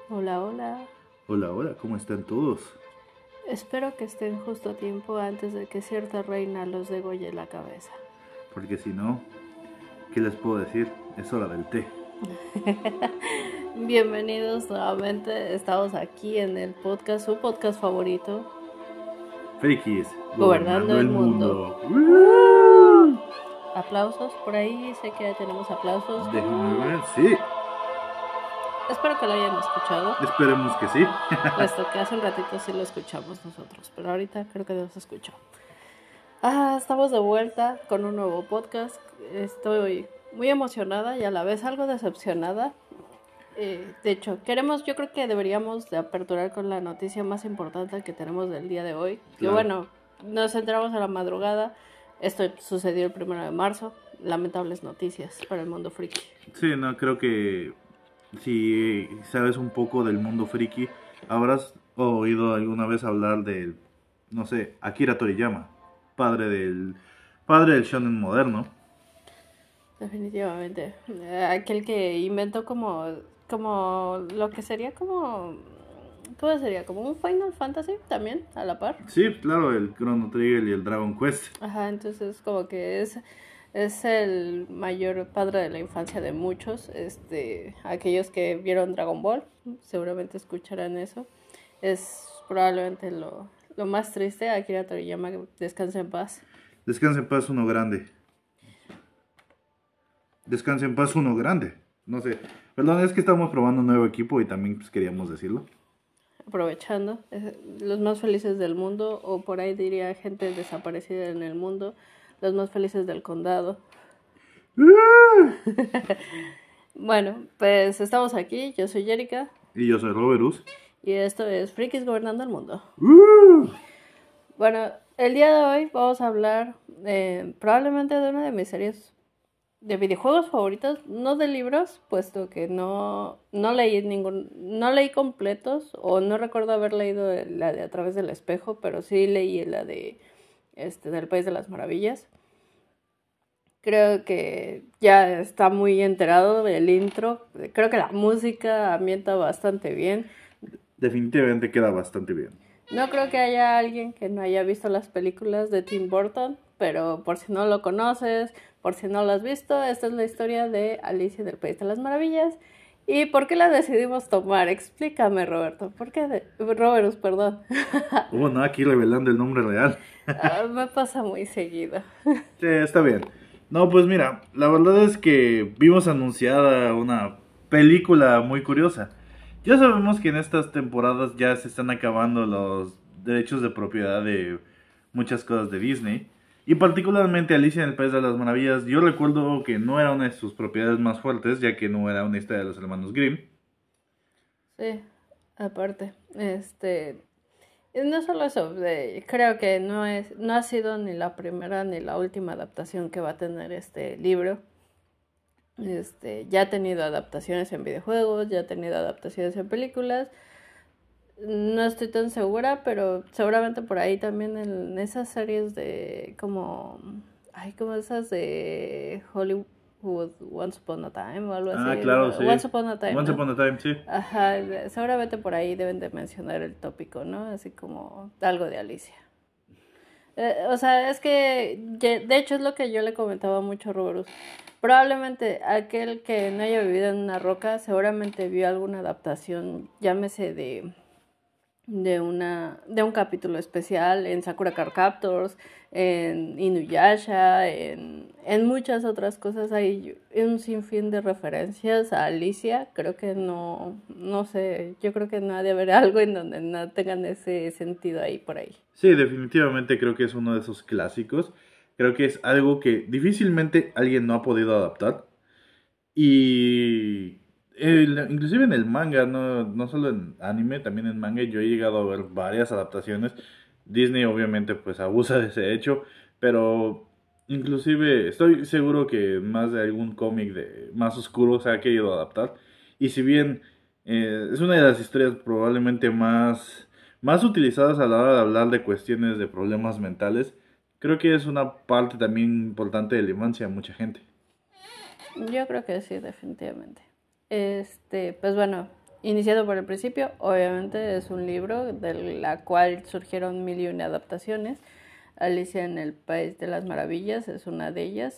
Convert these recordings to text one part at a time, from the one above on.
Hola, hola. Hola, hola, ¿cómo están todos? Espero que estén justo a tiempo antes de que cierta reina los degolle la cabeza. Porque si no, ¿qué les puedo decir? Es hora del té. Bienvenidos nuevamente. Estamos aquí en el podcast, su podcast favorito, Frikis, Gobernando gobernando el el Mundo. mundo. Aplausos por ahí, sé que ya tenemos aplausos. Déjame ver, sí, Espero que lo hayan escuchado, esperemos que sí. puesto que hace un ratito sí lo escuchamos nosotros, pero ahorita creo que no se escuchó. Estamos de vuelta con un nuevo podcast. Estoy muy emocionada y a la vez algo decepcionada. De hecho, yo creo que deberíamos de aperturar con la noticia más importante que tenemos del día de hoy. Que Claro. bueno, nos enteramos a la madrugada. Esto sucedió el 1 de marzo. Lamentables noticias para el mundo friki. Sí, no, creo que si sabes un poco del mundo friki, habrás oído alguna vez hablar del, no sé, Akira Toriyama, padre del shonen moderno. Definitivamente. Aquel que inventó como lo que sería como... ¿Cómo sería? Como un Final Fantasy también, a la par. Sí, claro, el Chrono Trigger y el Dragon Quest. Ajá, entonces como que es el mayor padre de la infancia de muchos. Aquellos que vieron Dragon Ball, seguramente escucharán eso. Es probablemente lo más triste. Akira Toriyama, que descansa en paz. Descansa en paz uno grande. Descansa en paz uno grande. No sé. Perdón, es que estamos probando un nuevo equipo y también pues, queríamos decirlo. Aprovechando, los más felices del mundo, o por ahí diría gente desaparecida en el mundo, los más felices del condado. Bueno, pues estamos aquí, yo soy Jerica, Y yo soy Roberus. y esto es Frikis Gobernando el Mundo. Bueno, el día de hoy vamos a hablar probablemente de una de mis series de videojuegos favoritos, no de libros, puesto que no leí completos, o no recuerdo haber leído la de A través del espejo, pero sí leí la de del País de las Maravillas. Creo que ya está muy enterado del intro. Creo que la música ambienta bastante bien. Definitivamente queda bastante bien. No creo que haya alguien que no haya visto las películas de Tim Burton, pero por si no lo conoces, por si no lo has visto, esta es la historia de Alicia en el País de las Maravillas. ¿Y por qué la decidimos tomar? Explícame, Roberto. ¿Por qué? Roberus, perdón. No, aquí revelando el nombre real. Me pasa muy seguido. Sí, está bien. No, pues mira, la verdad es que vimos anunciada una película muy curiosa. Ya sabemos que en estas temporadas ya se están acabando los derechos de propiedad de muchas cosas de Disney. Y particularmente Alicia en el País de las Maravillas, yo recuerdo que no era una de sus propiedades más fuertes, ya que no era una historia de los hermanos Grimm. Sí, aparte, y no solo eso, creo que no ha sido ni la primera ni la última adaptación que va a tener este libro. Ya ha tenido adaptaciones en videojuegos, ya ha tenido adaptaciones en películas. No estoy tan segura, pero seguramente por ahí también en esas series de como esas de Hollywood, Once Upon a Time o algo así. Ah, claro, sí. Once Upon a Time, Once ¿no? Upon a Time, sí. Ajá, seguramente por ahí deben de mencionar el tópico, ¿no? Así como algo de Alicia. O sea, es que de hecho es lo que yo le comentaba mucho a Ruberus. Probablemente aquel que no haya vivido en una roca seguramente vio alguna adaptación, llámese de un capítulo especial en Sakura Card Captors, en Inuyasha, en muchas otras cosas. Hay un sinfín de referencias a Alicia. Creo que no sé, yo creo que no ha de haber algo en donde no tengan ese sentido ahí por ahí. Sí, definitivamente creo que es uno de esos clásicos. Creo que es algo que difícilmente alguien no ha podido adaptar. Y inclusive en el manga, no solo en anime, también en manga, yo he llegado a ver varias adaptaciones. Disney obviamente pues abusa de ese hecho, pero inclusive estoy seguro que más de algún cómic de más oscuro se ha querido adaptar. Y si bien es una de las historias probablemente más utilizadas a la hora de hablar de cuestiones de problemas mentales, creo que es una parte también importante de la infancia de mucha gente. Yo creo que sí, definitivamente. Pues bueno, iniciando por el principio, obviamente es un libro de la cual surgieron 1001 adaptaciones. Alicia en el País de las Maravillas es una de ellas,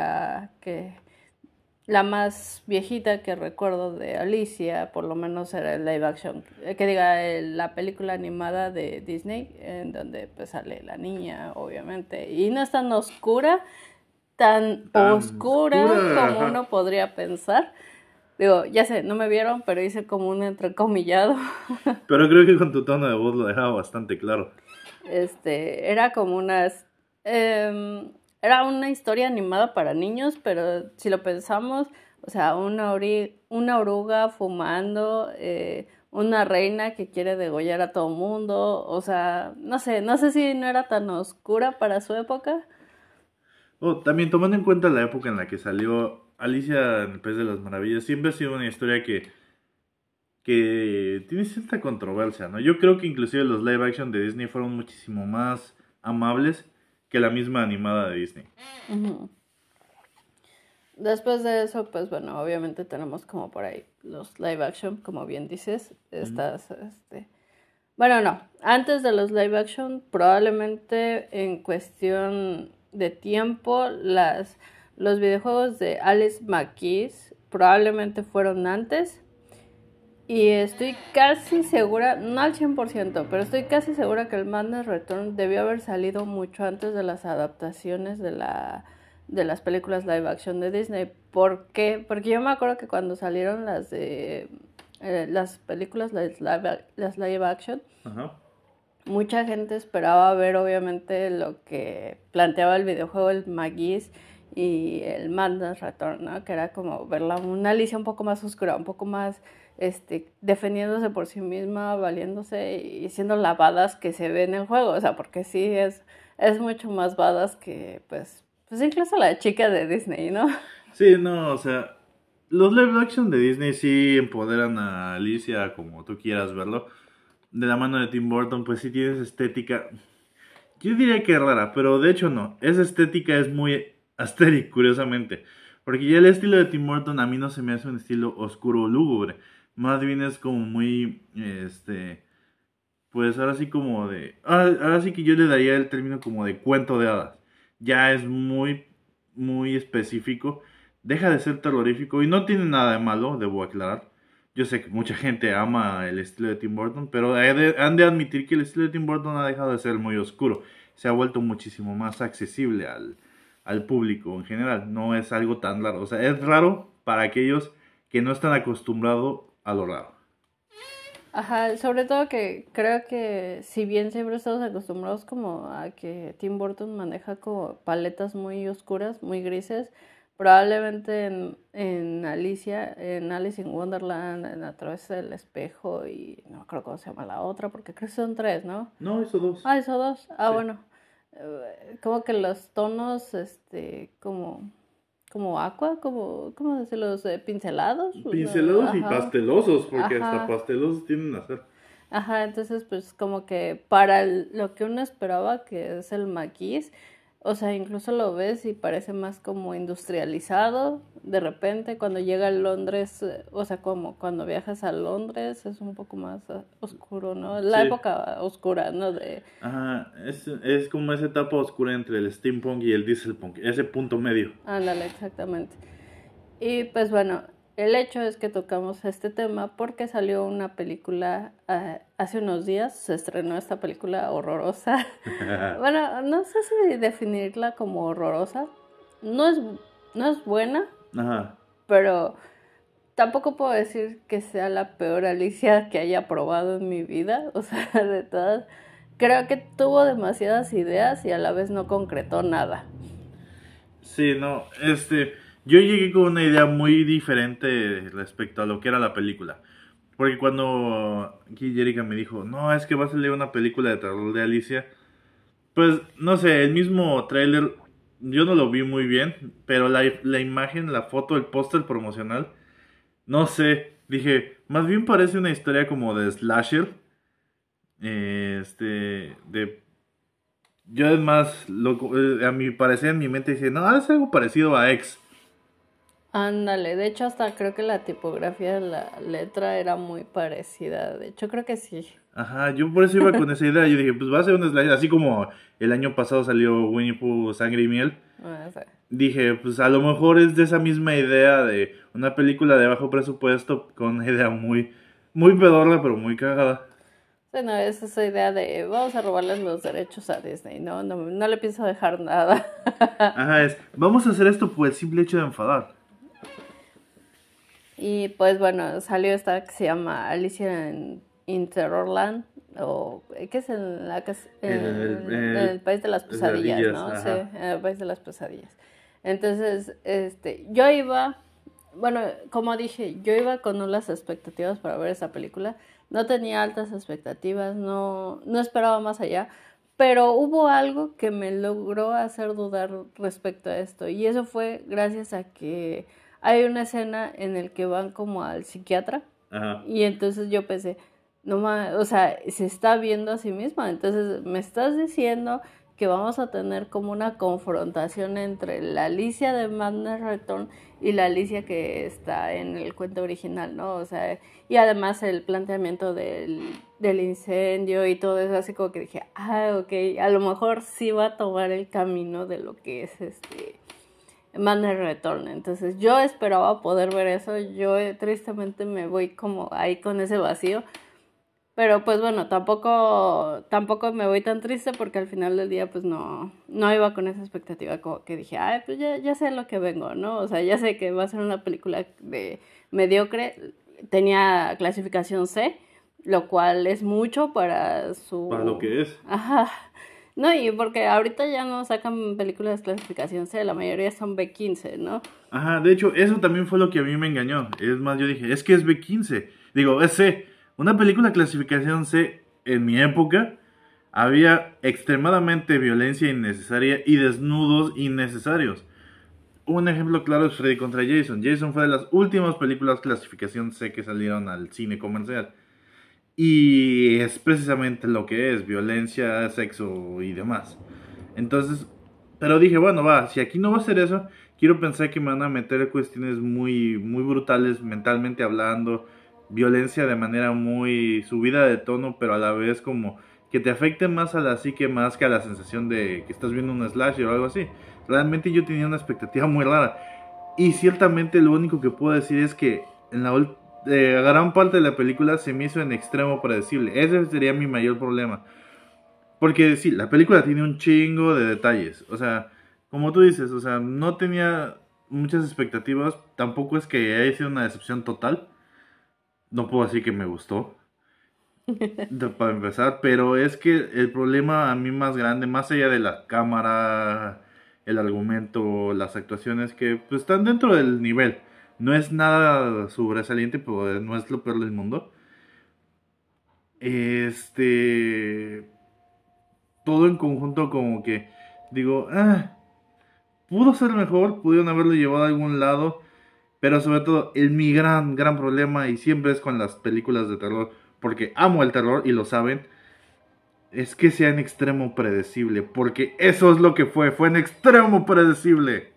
la más viejita que recuerdo de Alicia, por lo menos era el live action, la película animada de Disney, en donde pues sale la niña, obviamente, y no es tan oscura, tan oscura como uno podría pensar. Digo, ya sé, no me vieron, pero hice como un entrecomillado. Pero creo que con tu tono de voz lo dejaba bastante claro. Era como era una historia animada para niños, pero si lo pensamos, o sea, una oruga fumando, una reina que quiere degollar a todo mundo, o sea, no sé si no era tan oscura para su época. También tomando en cuenta la época en la que salió Alicia en el País de las Maravillas, siempre ha sido una historia que tiene cierta controversia, ¿no? Yo creo que inclusive los live action de Disney fueron muchísimo más amables que la misma animada de Disney. Uh-huh. Después de eso, pues bueno, obviamente tenemos como por ahí los live action, como bien dices, bueno, no, antes de los live action, probablemente en cuestión de tiempo, los videojuegos de Alice McKees probablemente fueron antes. Y estoy casi segura, no al 100%, pero estoy casi segura que el Madness Return debió haber salido mucho antes de las adaptaciones de las películas live action de Disney. ¿Por qué? Porque yo me acuerdo que cuando salieron las películas, las live action, Ajá. mucha gente esperaba ver obviamente lo que planteaba el videojuego, el McGee's y el Madness Return, ¿no? Que era como verla una Alicia un poco más oscura, un poco más defendiéndose por sí misma, valiéndose y siendo la badass que se ve en el juego, o sea, porque sí es mucho más badass que pues incluso la chica de Disney, ¿no? Sí, no, o sea, los live action de Disney sí empoderan a Alicia como tú quieras verlo. De la mano de Tim Burton, pues sí tienes estética. Yo diría que es rara, pero de hecho no. Esa estética es muy aesthetic, curiosamente. Porque ya el estilo de Tim Burton a mí no se me hace un estilo oscuro o lúgubre. Más bien es como muy, pues ahora sí como de... Ahora sí que yo le daría el término como de cuento de hadas. Ya es muy, muy específico. Deja de ser terrorífico y no tiene nada de malo, debo aclarar. Yo sé que mucha gente ama el estilo de Tim Burton, pero han de admitir que el estilo de Tim Burton ha dejado de ser muy oscuro. Se ha vuelto muchísimo más accesible al público en general. No es algo tan raro. O sea, es raro para aquellos que no están acostumbrados a lo raro. Ajá, sobre todo que creo que si bien siempre estamos acostumbrados como a que Tim Burton maneja como paletas muy oscuras, muy grises, probablemente en Alice in Wonderland, en A través del espejo y no creo cómo se llama la otra, porque creo que son tres, ¿no? No, hizo dos. Ah, hizo dos. Ah, Sí. bueno. Como que los tonos, como aqua, ¿cómo decirlos? Pincelados. Pincelados y Ajá. pastelosos, porque hasta Ajá. pastelosos tienen a ser. Ajá, entonces pues como que para lo que uno esperaba que es el maquis, o sea, incluso lo ves y parece más como industrializado. De repente cuando llega a Londres, o sea, como cuando viajas a Londres es un poco más oscuro, ¿no? La Sí. época oscura, ¿no? Ajá, es como esa etapa oscura entre el steampunk y el dieselpunk, ese punto medio. Ándale, exactamente. Y pues bueno, el hecho es que tocamos este tema porque salió una película hace unos días, se estrenó esta película horrorosa. Bueno, no sé si definirla como horrorosa. No es buena, Ajá. pero tampoco puedo decir que sea la peor Alicia que haya probado en mi vida. O sea, de todas, creo que tuvo demasiadas ideas y a la vez no concretó nada. Sí, no, yo llegué con una idea muy diferente respecto a lo que era la película. Porque cuando aquí Jerica me dijo, no, es que va a salir una película de terror de Alicia, pues no sé, el mismo tráiler yo no lo vi muy bien, pero la imagen, la foto, el póster promocional, no sé, dije, más bien parece una historia como de slasher, de yo además, a mi parecer en mi mente dije, no, es algo parecido a X. Ándale, de hecho hasta creo que la tipografía de la letra era muy parecida, de hecho creo que sí. Ajá, yo por eso iba con esa idea. Yo dije, pues va a ser un slasher, así como el año pasado salió Winnie Pooh, Sangre y Miel. O sea, Dije, pues a lo mejor es de esa misma idea de una película de bajo presupuesto con una idea muy pedorra, pero muy cagada. bueno, es esa idea de vamos a robarles los derechos a Disney, ¿no? No, no le pienso dejar nada. Ajá, vamos a hacer esto por el simple hecho de enfadar. Y pues bueno, salió esta que se llama Alicia en Interrorland, o ¿qué es en la en el país de las pesadillas, Pesadillas, ¿no? Sí, ajá. en el país de las pesadillas. Entonces, yo iba, bueno, como dije, yo iba con nulas expectativas para ver esa película. No tenía altas expectativas, no esperaba más allá, pero hubo algo que me logró hacer dudar respecto a esto, y eso fue gracias a que hay una escena en el que van como al psiquiatra, Ajá. y entonces yo pensé, no más, o sea, se está viendo a sí misma, entonces me estás diciendo que vamos a tener como una confrontación entre la Alicia de Madness Return y la Alicia que está en el cuento original, ¿no? O sea, y además el planteamiento del incendio y todo eso, así como que dije, ok, a lo mejor sí va a tomar el camino de lo que es Madness Return. Entonces yo esperaba poder ver eso, yo tristemente me voy como ahí con ese vacío. Pero pues bueno, tampoco me voy tan triste porque al final del día pues no iba con esa expectativa, como que dije, ay, pues ya sé lo que vengo, ¿no? O sea, ya sé que va a ser una película de mediocre. Tenía clasificación C, lo cual es mucho para Para lo su... que es. Ajá. No, y porque ahorita ya no sacan películas de clasificación C, la mayoría son B15, ¿no? Ajá, de hecho, eso también fue lo que a mí me engañó. Es más, yo dije, es que es B15. Digo, es C. Una película clasificación C en mi época había extremadamente violencia innecesaria y desnudos innecesarios. Un ejemplo claro es Freddy contra Jason. Jason fue de las últimas películas clasificación C que salieron al cine comercial. Y es precisamente lo que es, violencia, sexo y demás. Entonces, pero dije, bueno, va, si aquí no va a ser eso, quiero pensar que me van a meter cuestiones muy brutales mentalmente hablando, violencia de manera muy subida de tono, pero a la vez como que te afecte más a la psique más que a la sensación de que estás viendo un slasher o algo así. Realmente yo tenía una expectativa muy rara. Y ciertamente lo único que puedo decir es que en gran parte de la película se me hizo en extremo predecible. Ese sería mi mayor problema. Porque sí, la película tiene un chingo de detalles. O sea, como tú dices, o sea, no tenía muchas expectativas. Tampoco es que haya sido una decepción total. No puedo decir que me gustó, para empezar. Pero es que el problema a mí más grande, más allá de la cámara, el argumento, las actuaciones, que pues, están dentro del nivel. No es nada sobresaliente, pero no es lo peor del mundo. Todo en conjunto como que digo, pudo ser mejor, pudieron haberlo llevado a algún lado, pero sobre todo mi gran problema y siempre es con las películas de terror, porque amo el terror y lo saben, es que sea en extremo predecible, porque eso es lo que fue en extremo predecible.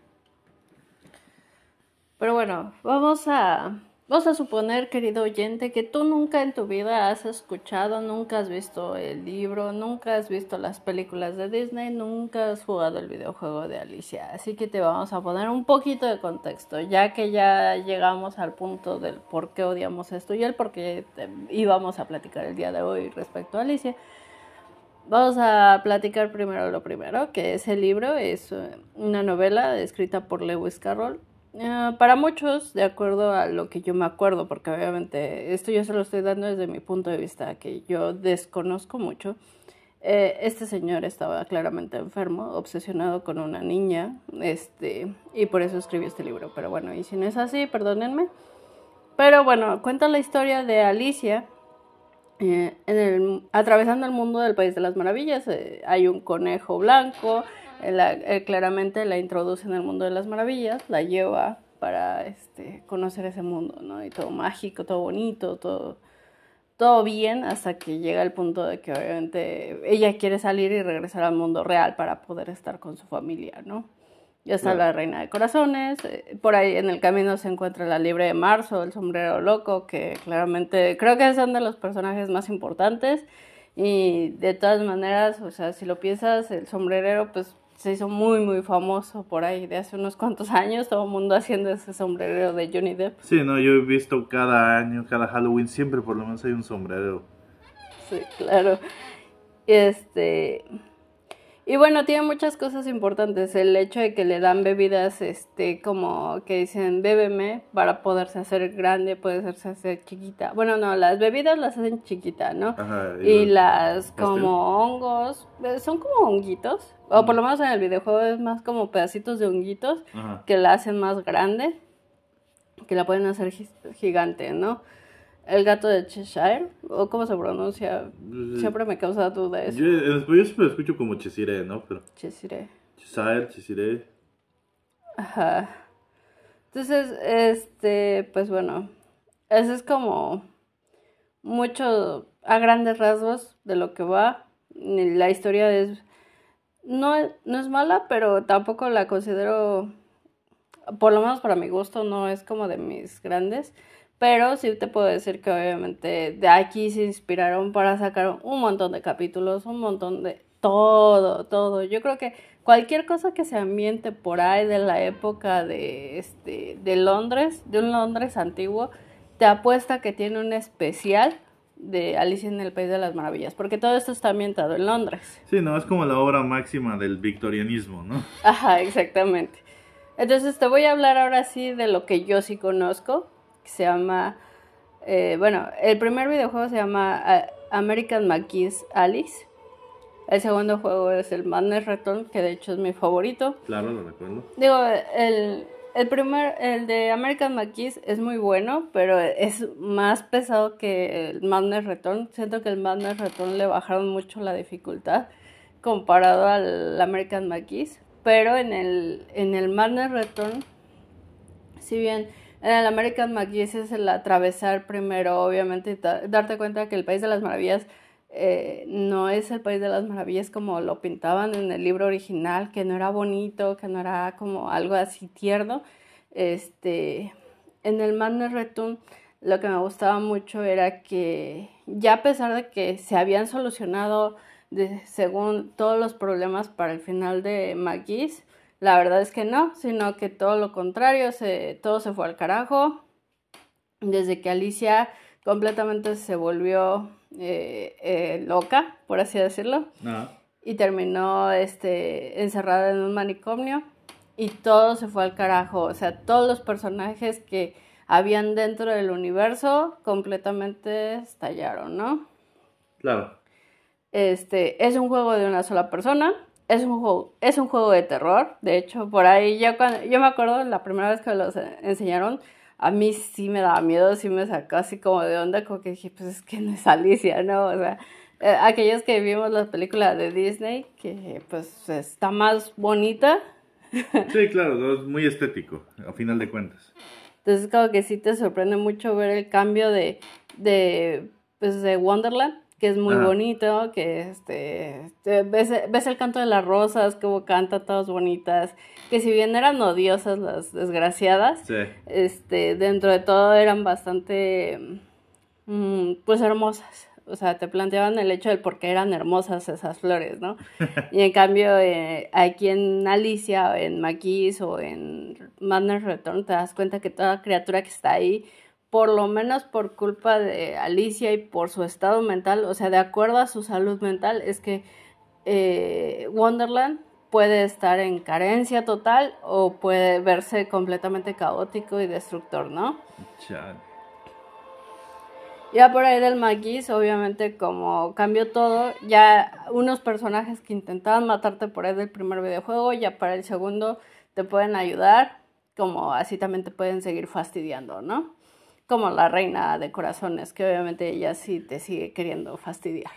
Pero bueno, vamos a suponer, querido oyente, que tú nunca en tu vida has escuchado, nunca has visto el libro, nunca has visto las películas de Disney, nunca has jugado el videojuego de Alicia. Así que te vamos a poner un poquito de contexto, ya que ya llegamos al punto del por qué odiamos esto y el por qué íbamos a platicar el día de hoy respecto a Alicia. Vamos a platicar primero lo primero, que ese libro es una novela escrita por Lewis Carroll. Para muchos, de acuerdo a lo que yo me acuerdo, porque obviamente esto yo se lo estoy dando desde mi punto de vista, que yo desconozco mucho, este señor estaba claramente enfermo, obsesionado con una niña, y por eso escribió este libro. Pero bueno, y si no es así, perdónenme. Pero bueno, cuenta la historia de Alicia, atravesando el mundo del País de las Maravillas. Hay un conejo blanco, claramente la introduce en el mundo de las maravillas, la lleva para conocer ese mundo, ¿no? Y todo mágico, todo bonito, todo bien, hasta que llega el punto de que obviamente ella quiere salir y regresar al mundo real para poder estar con su familia, ¿no? Ya está Claro. la Reina de Corazones, por ahí en el camino se encuentra la Libre de Marzo, el Sombrero Loco, que claramente creo que son de los personajes más importantes y de todas maneras, o sea, si lo piensas, el sombrerero pues se hizo muy muy famoso por ahí de hace unos cuantos años, todo el mundo haciendo ese sombrerero de Johnny Depp. Sí, no, yo he visto cada año, cada Halloween, siempre por lo menos hay un sombrero. Sí, claro. Este, y bueno, tiene muchas cosas importantes. El hecho de que le dan bebidas, como que dicen, bébeme para poderse hacer grande, poderse hacer chiquita. Bueno, no, las bebidas las hacen chiquita, ¿no? Ajá, y Y los las pastel. como hongos, son como honguitos. O por lo menos en el videojuego es más como pedacitos de honguitos Ajá. que la hacen más grande, que la pueden hacer gigante, ¿no? El gato de Cheshire, o cómo se pronuncia, siempre me causa duda eso. Yo siempre lo escucho como Chesire, ¿no? Pero Cheshire. Cheshire, Chesire. Ajá. Entonces, pues bueno, eso es como mucho a grandes rasgos de lo que va. La historia no es mala, pero tampoco la considero, por lo menos para mi gusto, no es como de mis grandes. Pero sí te puedo decir que obviamente de aquí se inspiraron para sacar un montón de capítulos, un montón de todo, todo. Yo creo que cualquier cosa que se ambiente por ahí de la época de Londres, de un Londres antiguo, te apuesta que tiene un especial de Alicia en el País de las Maravillas, porque todo esto está ambientado en Londres. Sí, no, es como la obra máxima del victorianismo, ¿no? Ajá, exactamente. Entonces te voy a hablar ahora sí de lo que yo sí conozco, que se llama, bueno, el primer videojuego se llama American McGee's Alice. El segundo juego es el Madness Return, que de hecho es mi favorito. Claro, lo recuerdo. Digo, el de American McGee's es muy bueno, pero es más pesado que el Madness Return. Siento que el Madness Return le bajaron mucho la dificultad comparado al American McGee's. Pero en el Madness Return, si bien en el American McGee's es el atravesar primero, obviamente, darte cuenta que el País de las Maravillas no es el País de las Maravillas como lo pintaban en el libro original, que no era bonito, que no era como algo así tierno. En el Madness Return lo que me gustaba mucho era que ya a pesar de que se habían solucionado según todos los problemas para el final de McGee's, la verdad es que no, sino que todo lo contrario, todo se fue al carajo. Desde que Alicia completamente se volvió loca, por así decirlo, y terminó encerrada en un manicomio y todo se fue al carajo. O sea, todos los personajes que habían dentro del universo completamente estallaron, ¿no? Claro. Es un juego de una sola persona. Es un juego de terror. De hecho, por ahí yo me acuerdo la primera vez que los enseñaron, a mí sí me daba miedo, sí me sacó así como de onda, como que dije, pues es que no es Alicia, ¿no? O sea, aquellos que vimos las películas de Disney, que pues está más bonita. Sí, claro, no, es muy estético, a final de cuentas. Entonces como que sí te sorprende mucho ver el cambio pues, de Wonderland, que es muy bonito, que ves el canto de las rosas, como canta todas bonitas, que si bien eran odiosas las desgraciadas, Sí. Dentro de todo eran bastante pues hermosas. O sea, te planteaban el hecho de por qué eran hermosas esas flores, ¿no? Y en cambio, aquí en Alicia, o en McGee's o en Madness Return, te das cuenta que toda criatura que está ahí, por lo menos por culpa de Alicia y por su estado mental, o sea, de acuerdo a su salud mental, es que Wonderland puede estar en carencia total o puede verse completamente caótico y destructor, ¿no? Chale. Ya por ahí del McGee's, obviamente como cambió todo, ya unos personajes que intentaban matarte por ahí del primer videojuego, ya para el segundo te pueden ayudar, como así también te pueden seguir fastidiando, ¿no? Como la Reina de Corazones, que obviamente ella sí te sigue queriendo fastidiar.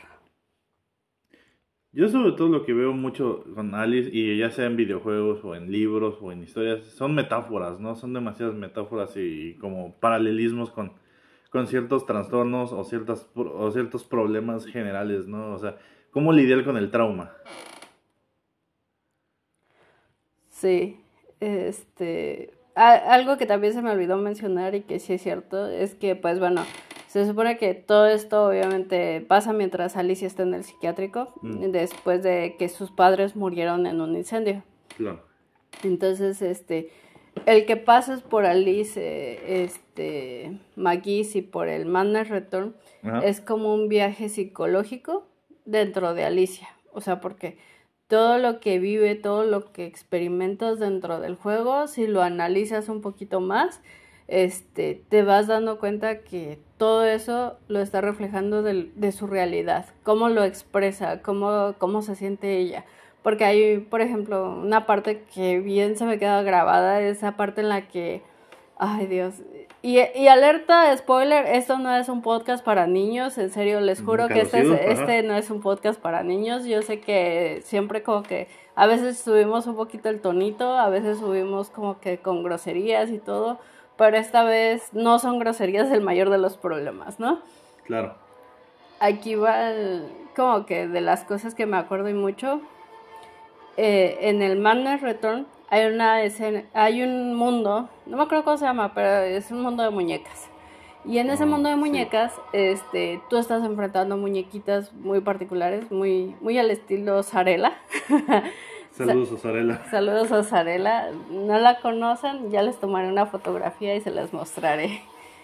Yo sobre todo lo que veo mucho con Alice, y ya sea en videojuegos o en libros o en historias, son metáforas, ¿no? Son demasiadas metáforas y como paralelismos con ciertos trastornos o ciertos problemas generales, ¿no? O sea, cómo lidiar con el trauma. Sí, algo que también se me olvidó mencionar y que sí es cierto, es que, pues bueno, se supone que todo esto obviamente pasa mientras Alicia está en el psiquiátrico, después de que sus padres murieron en un incendio. Claro. Entonces, el que pasas por Alice, McGee's y por el Madness Return, es como un viaje psicológico dentro de Alicia. O sea, porque todo lo que vive, todo lo que experimentas dentro del juego, si lo analizas un poquito más, te vas dando cuenta que todo eso lo está reflejando de su realidad, cómo lo expresa, cómo se siente ella. Porque hay, por ejemplo, una parte que bien se me queda grabada, esa parte en la que, ay Dios, y alerta, spoiler, esto no es un podcast para niños, en serio, les juro que este no es un podcast para niños. Yo sé que siempre como que a veces subimos un poquito el tonito, a veces subimos como que con groserías y todo, pero esta vez no son groserías el mayor de los problemas, ¿no? Claro. Aquí va como que de las cosas que me acuerdo y mucho. En el Madness Return hay una escena, hay un mundo, no me acuerdo cómo se llama, pero es un mundo de muñecas. Y en ese mundo de muñecas, tú estás enfrentando muñequitas muy particulares, muy, muy al estilo Zarela. Saludos a Zarela. Saludos a Zarela. No la conocen, ya les tomaré una fotografía y se las mostraré.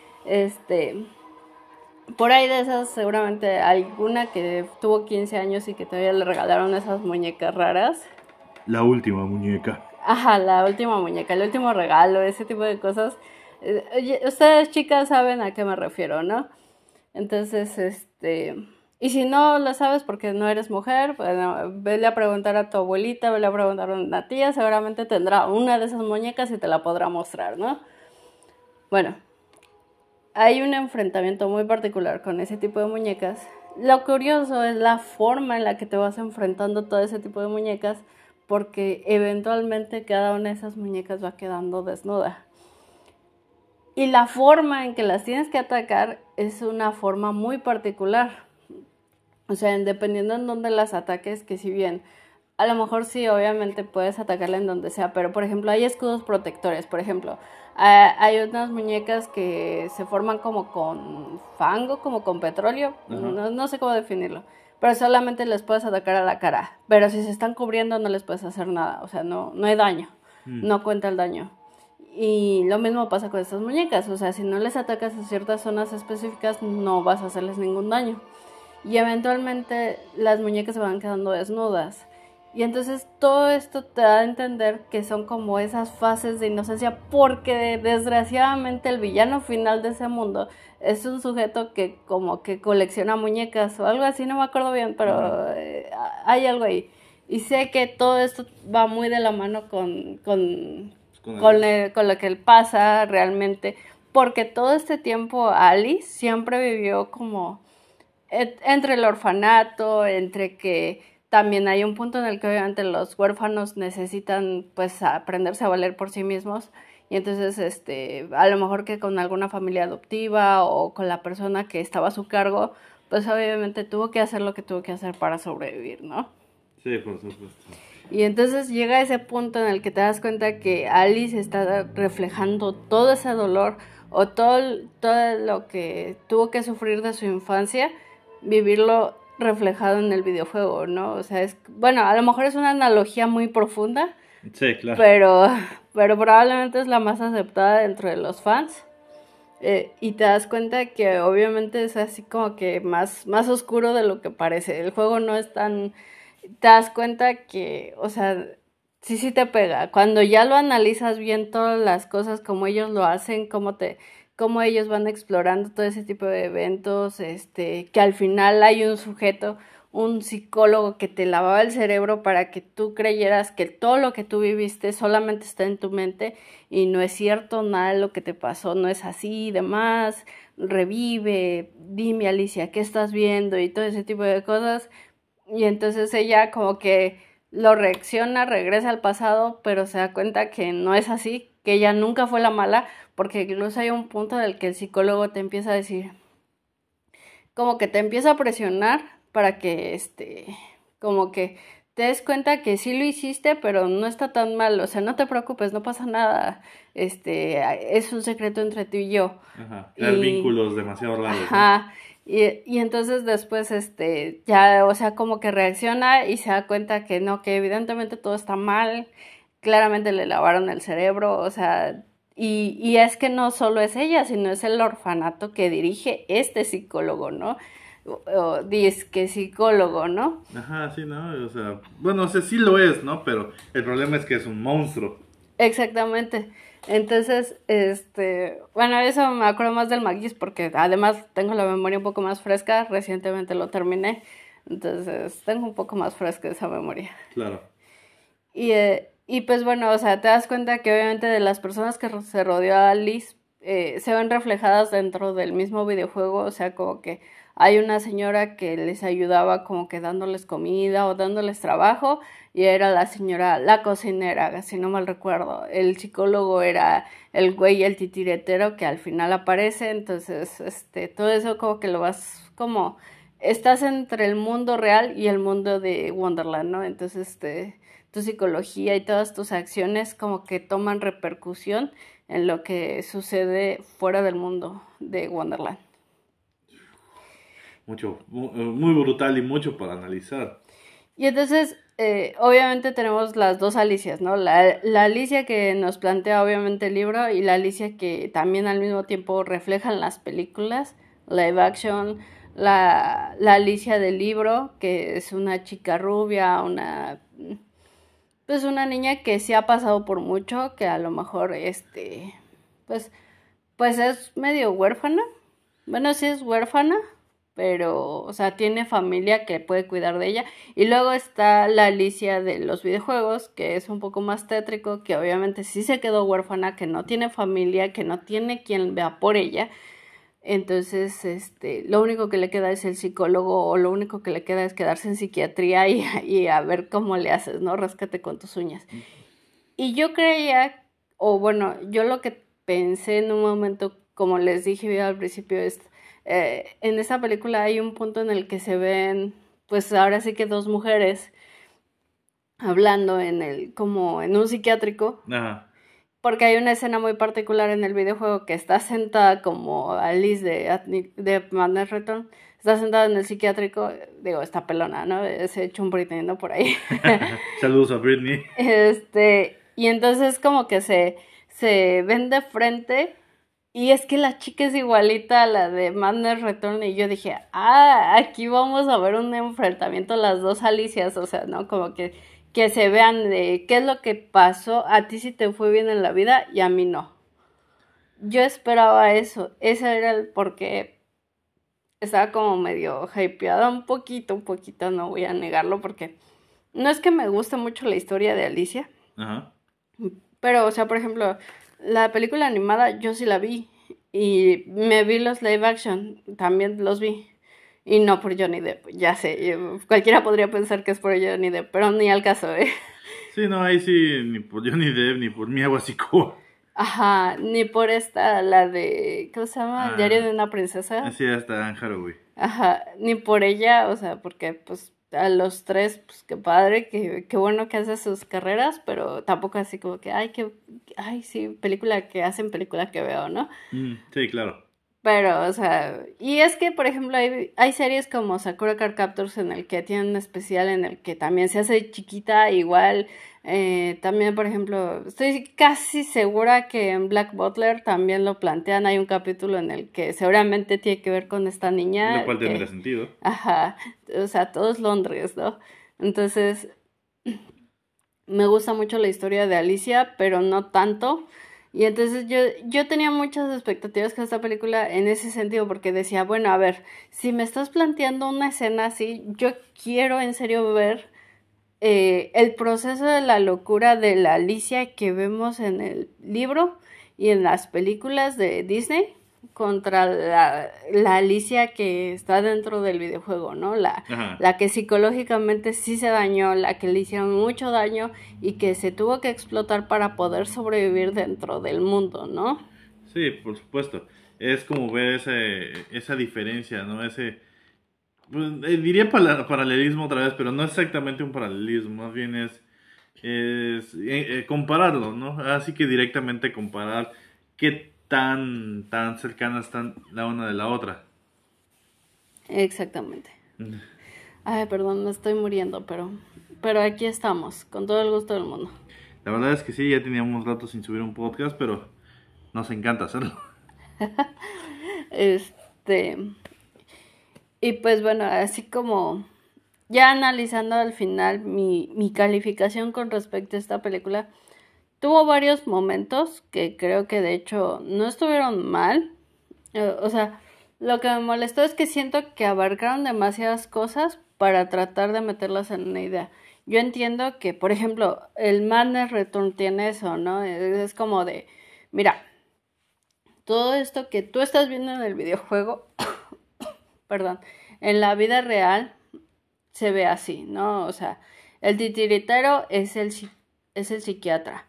Por ahí de esas, seguramente alguna que tuvo 15 años y que todavía le regalaron esas muñecas raras. La última muñeca. Ajá, la última muñeca, el último regalo, ese tipo de cosas. Ustedes, chicas, saben a qué me refiero, ¿no? Entonces, y si no lo sabes porque no eres mujer, bueno, vele a preguntar a tu abuelita, vele a preguntar a una tía, seguramente tendrá una de esas muñecas y te la podrá mostrar, ¿no? Bueno, hay un enfrentamiento muy particular con ese tipo de muñecas. Lo curioso es la forma en la que te vas enfrentando todo ese tipo de muñecas, porque eventualmente cada una de esas muñecas va quedando desnuda. Y la forma en que las tienes que atacar es una forma muy particular. O sea, dependiendo en dónde las ataques, que si bien a lo mejor sí, obviamente puedes atacarla en donde sea, pero por ejemplo hay escudos protectores. Por ejemplo, hay unas muñecas que se forman como con fango, como con petróleo, no sé cómo definirlo, pero solamente les puedes atacar a la cara, pero si se están cubriendo no les puedes hacer nada, o sea, no hay daño, no cuenta el daño. Y lo mismo pasa con estas muñecas, o sea, si no les atacas a ciertas zonas específicas no vas a hacerles ningún daño. Y eventualmente las muñecas se van quedando desnudas. Y entonces todo esto te da a entender que son como esas fases de inocencia, porque desgraciadamente el villano final de ese mundo es un sujeto que como que colecciona muñecas o algo así, no me acuerdo bien, pero hay algo ahí. Y sé que todo esto va muy de la mano con lo que él pasa realmente, porque todo este tiempo Alice siempre vivió como entre el orfanato, entre que también hay un punto en el que obviamente los huérfanos necesitan pues aprenderse a valer por sí mismos, y entonces a lo mejor que con alguna familia adoptiva o con la persona que estaba a su cargo, pues obviamente tuvo que hacer lo que tuvo que hacer para sobrevivir, ¿no? Sí, por supuesto. Y entonces llega ese punto en el que te das cuenta que Alice está reflejando todo ese dolor o todo lo que tuvo que sufrir de su infancia, vivirlo reflejado en el videojuego, ¿no? O sea, bueno, a lo mejor es una analogía muy profunda. Sí, claro. Pero probablemente es la más aceptada dentro de los fans. Y te das cuenta que obviamente es así como que más oscuro de lo que parece. El juego no es tan... Te das cuenta que, o sea, sí te pega. Cuando ya lo analizas bien todas las cosas, como ellos lo hacen, cómo ellos van explorando todo ese tipo de eventos, que al final hay un sujeto, un psicólogo que te lavaba el cerebro para que tú creyeras que todo lo que tú viviste solamente está en tu mente y no es cierto, nada de lo que te pasó no es así y demás, revive, dime Alicia, ¿qué estás viendo? Y todo ese tipo de cosas. Y entonces ella como que lo reacciona, regresa al pasado, pero se da cuenta que no es así, que ella nunca fue la mala, porque incluso hay un punto en el que el psicólogo te empieza a decir, como que te empieza a presionar para que, como que te des cuenta que sí lo hiciste, pero no está tan mal, o sea, no te preocupes, no pasa nada, es un secreto entre tú y yo. Ajá, crear Y, vínculos demasiado raros, ¿no? ajá, y entonces después, ya, o sea, como que reacciona y se da cuenta que no, que evidentemente todo está mal, claramente le lavaron el cerebro, o sea, y es que no solo es ella, sino es el orfanato que dirige este psicólogo, ¿no? O disque psicólogo, ¿no? Ajá, sí, ¿no? O sea, bueno, o sea, sí lo es, ¿no? Pero el problema es que es un monstruo. Exactamente. Entonces, bueno, eso me acuerdo más del Magis porque además tengo la memoria un poco más fresca, recientemente lo terminé, entonces tengo un poco más fresca esa memoria. Claro. Y pues bueno, o sea, te das cuenta que obviamente de las personas que se rodeó a Alice se ven reflejadas dentro del mismo videojuego, o sea, como que hay una señora que les ayudaba como que dándoles comida o dándoles trabajo y era la señora, la cocinera, si no mal recuerdo. El psicólogo era el güey, el titiretero que al final aparece, entonces, todo eso como que lo vas como, estás entre el mundo real y el mundo de Wonderland, ¿no? Entonces, tu psicología y todas tus acciones como que toman repercusión en lo que sucede fuera del mundo de Wonderland. Mucho, muy brutal y mucho para analizar. Y entonces, obviamente tenemos las dos Alicias, ¿no? La Alicia que nos plantea obviamente el libro y la Alicia que también al mismo tiempo reflejan las películas, live action, la Alicia del libro, que es una chica rubia, pues una niña que sí ha pasado por mucho, que a lo mejor, pues, pues es medio huérfana. Bueno, sí es huérfana, pero, o sea, tiene familia que puede cuidar de ella. Y luego está la Alicia de los videojuegos, que es un poco más tétrico, que obviamente sí se quedó huérfana, que no tiene familia, que no tiene quien vea por ella. Entonces, lo único que le queda es el psicólogo o lo único que le queda es quedarse en psiquiatría y a ver cómo le haces, ¿no? Ráscate con tus uñas. Y yo creía, o bueno, yo lo que pensé en un momento, como les dije al principio, es, en esa película hay un punto en el que se ven, pues ahora sí que dos mujeres hablando como en un psiquiátrico, Ajá. porque hay una escena muy particular en el videojuego que está sentada como Alice de Madness Return, está sentada en el psiquiátrico, digo, está pelona, ¿no? Se hecho un Britney, ¿no? Por ahí. Saludos a Britney. Y entonces como que se ven de frente y es que la chica es igualita a la de Madness Return y yo dije, aquí vamos a ver un enfrentamiento las dos Alicias, o sea, ¿no? Como que se vean de qué es lo que pasó, a ti sí te fue bien en la vida y a mí no. Yo esperaba eso, ese era el porque estaba como medio hypeada un poquito, no voy a negarlo porque no es que me guste mucho la historia de Alicia, Ajá. pero, o sea, por ejemplo, la película animada yo sí la vi y me vi los live action, también los vi. Y no por Johnny Depp, ya sé, cualquiera podría pensar que es por Johnny Depp, pero ni al caso, ¿eh? Sí, no, ahí sí, ni por Johnny Depp, ni por Mia Wasikova. Ajá, ni por la de, ¿cómo se llama? El diario Ah, de una princesa. así hasta Anne Hathaway. Ajá, ni por ella, o sea, porque pues a los tres, pues qué padre, qué bueno que hace sus carreras, pero tampoco así como que, ay, sí, película que hacen, película que veo, ¿no? Sí, claro. Pero, o sea, y es que, por ejemplo, hay series como Sakura Card Captors en el que tienen un especial en el que también se hace chiquita, igual, también, por ejemplo, estoy casi segura que en Black Butler también lo plantean, hay un capítulo en el que seguramente tiene que ver con esta Lo niña, cual tendría sentido. ajá, o sea, todo es Londres, ¿no? Entonces, me gusta mucho la historia de Alicia, pero no tanto. Y entonces yo tenía muchas expectativas con esta película en ese sentido, porque decía, bueno, a ver, si me estás planteando una escena así, yo quiero en serio ver el proceso de la locura de la Alicia que vemos en el libro y en las películas de Disney contra la Alicia que está dentro del videojuego, ¿no? Ajá. La que psicológicamente sí se dañó, la que le hicieron mucho daño y que se tuvo que explotar para poder sobrevivir dentro del mundo, ¿no? Sí, por supuesto. Es como ver esa diferencia, ¿no? Pues, diría paralelismo otra vez, pero no exactamente un paralelismo, más bien es compararlo, ¿no? Así que directamente comparar qué tan cercanas están la una de la otra. Exactamente. Ay, perdón, me estoy muriendo, pero aquí estamos, con todo el gusto del mundo. La verdad es que sí, ya teníamos rato sin subir un podcast, pero nos encanta hacerlo. Este, y pues bueno, así como ya analizando al final mi calificación con respecto a esta película, tuvo varios momentos que creo que de hecho no estuvieron mal. O sea, lo que me molestó es que siento que abarcaron demasiadas cosas para tratar de meterlas en una idea. Yo entiendo que, por ejemplo, el Madness Return tiene eso, ¿no? Es como de, mira, todo esto que tú estás viendo en el videojuego, perdón, en la vida real se ve así, ¿no? O sea, el titiritero es es el psiquiatra.